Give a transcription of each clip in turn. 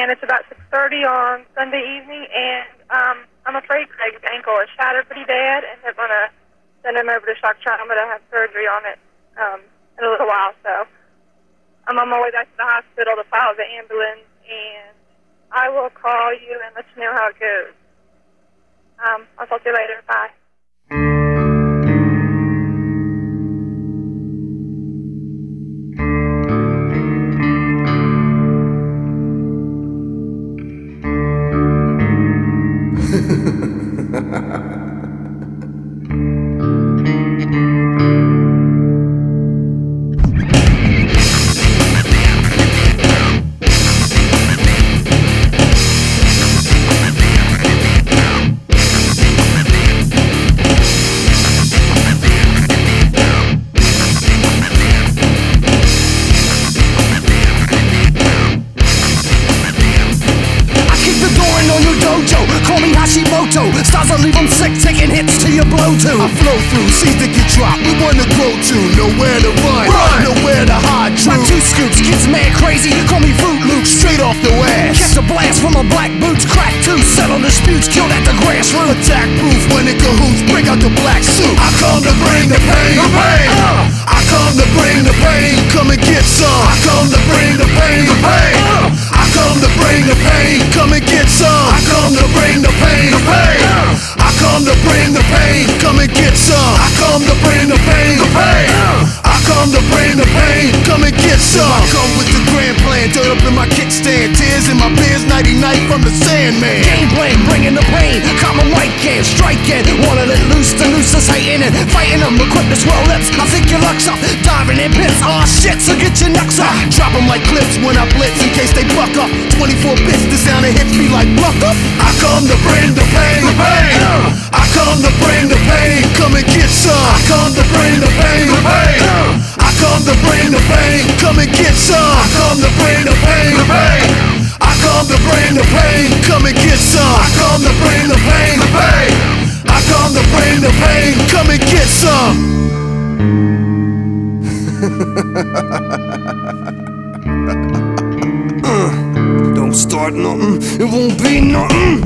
and it's about 6:30 on Sunday evening, and I'm afraid Craig's ankle is shattered pretty bad, and they're going to send him over to shock trauma to have surgery on it in a little while. So I'm on my way back to the hospital to file the ambulance, and I will call you and let you know how it goes. I'll talk to you later. Bye. Stars will leave them sick, taking hits till you blow to. I flow through, seeds that get dropped, we wanna grow to. Nowhere to run, nowhere to hide. True. My 2 scoops, gets mad crazy, call me Fruit Loop, straight off the ass. Catch a blast from my black boots, crack 2, settle disputes, killed at the grassroots. Attack proof when it cahoots, bring out the black suit. I come to bring the pain, I come to bring the pain, come and get some. I come to bring the pain, I come to bring the pain, come and get some. I come to bring the pain, I come to bring the pain, come and get some. I come to bring the pain, I come to bring the pain, come and get some. I come with the grand plan, dirt up in my kickstand, tears in my beers, nighty night from the Sandman. Game plan, bringing the pain, caught my white can, striking, wanna let loose, the nooses hating and fighting them, equipped to swell lips. I think your luck's up, diving in pits, aw shit, so get your knucks up. Drop them like clips when I blitz in case they buck up. 24 bits, the sound that hits me like buck up. I come to bring the pain, I come to bring the pain, come and get some. I come to bring the pain, I come to bring the pain, come and get some. I come to bring the pain, I come to bring the pain, come and get some. I come to bring the pain, I come to bring the pain, come and get some. Don't start nothing, it won't be nothing.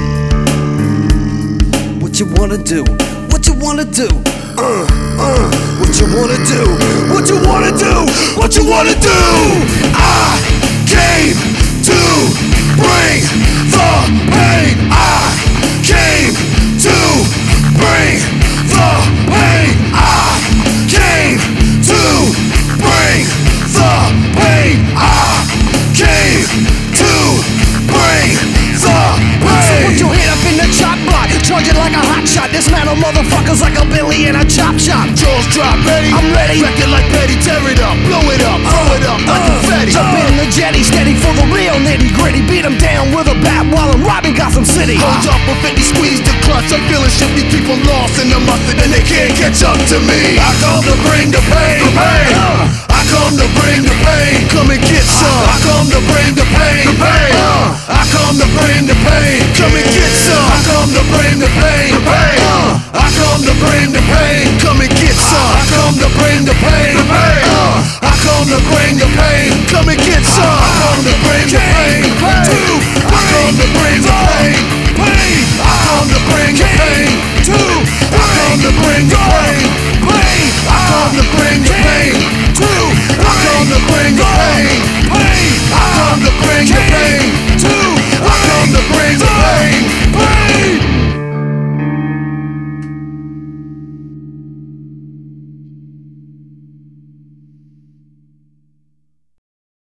What you wanna do? What you wanna do? What you wanna do? What you wanna do? What you wanna do? I came to bring the pain. I came to bring the pain. I came to bring the pain. I came to bring the pain. So put your head up in the chop block, charge it like a hot shot. Dismantle motherfuckers like a Billy in a chop shop. Jaws drop, ready? I'm ready. Wreck it like Petty, tear it up, blow it up, throw it up like confetti. Jump in the jetty, steady for the real nitty gritty. Beat them down with a bat while I'm robbing Gotham City. Hold up a 50, squeeze the clutch. I'm feeling shit, these people lost in the mustard and they can't catch up to me. I come to bring